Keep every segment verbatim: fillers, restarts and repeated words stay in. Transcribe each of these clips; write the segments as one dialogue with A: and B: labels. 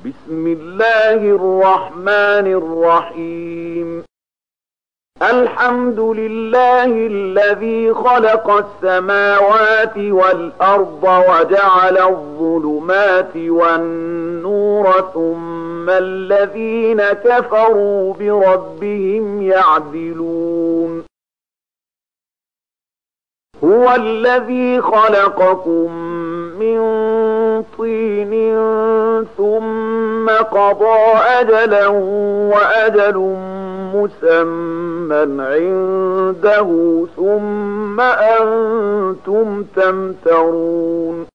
A: بسم الله الرحمن الرحيم الحمد لله الذي خلق السماوات والأرض وجعل الظلمات والنور ثم الذين كفروا بربهم يعدلون هو الذي خلقكم من طين ثم قضى أجلا وأجل مسمى عنده ثم أنتم تمترون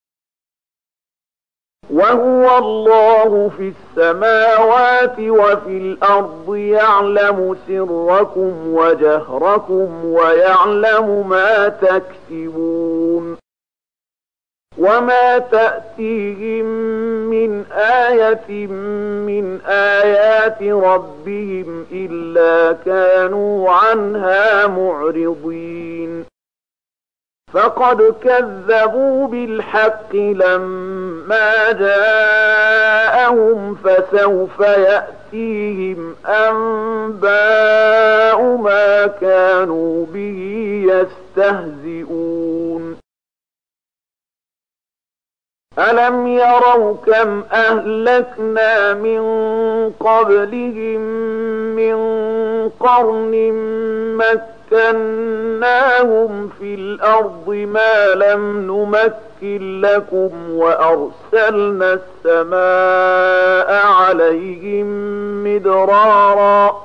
A: وهو الله في السماوات وفي الأرض يعلم سركم وجهركم ويعلم ما تكسبون وما تأتيهم من آية من آيات ربهم إلا كانوا عنها معرضين فقد كذبوا بالحق لما جاءهم فسوف يأتيهم أنباء ما كانوا به يستهزئون ألم يروا كم أهلكنا من قبلهم من قرن مكناهم في الأرض ما لم نمكن لكم وأرسلنا السماء عليهم مدرارا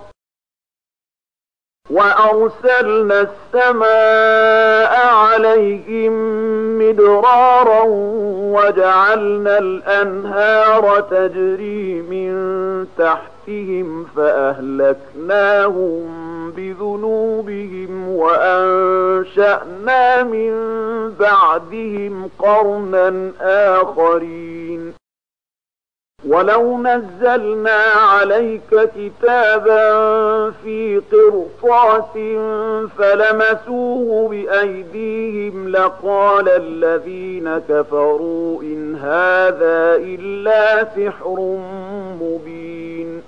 A: وأرسلنا السماء عليهم مدرارا وجعلنا الأنهار تجري من تحتهم فأهلكناهم بذنوبهم وأنشأنا من بعدهم قرنا آخرين ولو نزلنا عليك كتابا في قرطاس فلمسوه بأيديهم لقال الذين كفروا إن هذا إلا سحر مبين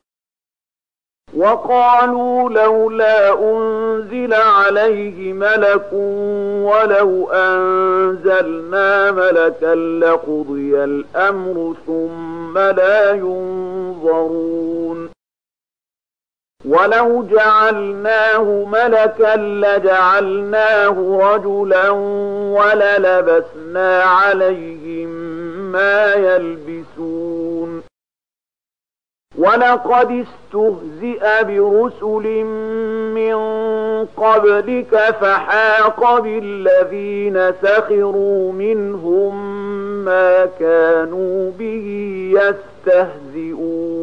A: وقالوا لولا أنزل عليه ملك ولو أنزلنا ملكا لقضي الأمر ثم لا ينظرون ولو جعلناه ملكا لجعلناه رجلا وللبسنا عليهم ما يلبسون ولقد استهزئ برسل من قبلك فحاق بالذين سخروا منهم ما كانوا به يستهزئون